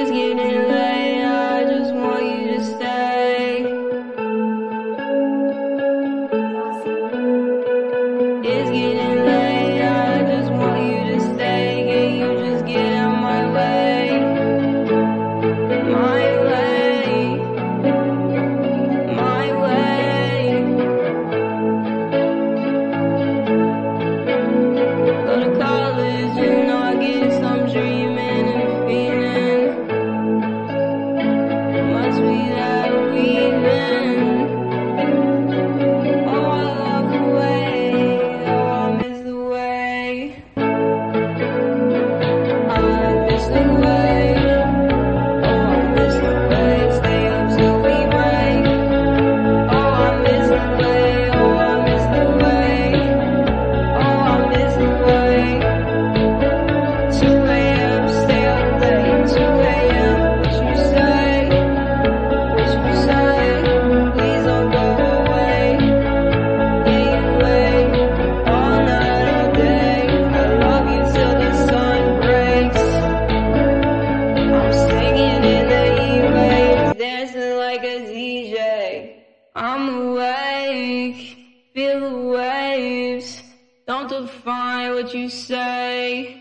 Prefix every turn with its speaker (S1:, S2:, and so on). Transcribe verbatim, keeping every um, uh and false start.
S1: getting late, I just want you to stay. It's getting late, I just want you to stay. Can you just get out my way? My way, my way. Go to college and August, I'm dreaming and feeling. Must be that we've been. Oh, I love the way, oh, I miss the way. I miss the way, oh, I miss the way. Stay up till we break. Oh, I miss the way, oh, I miss the way. Oh, I miss the way. two A M, stay up late. two A M, what you say? What you say? Please don't go away. Yeah, you wait all night, all day. I love you till the sun breaks. I'm singing in the E-waves, dancing like a D J. I'm awake, feel the waves. Don't define what you say.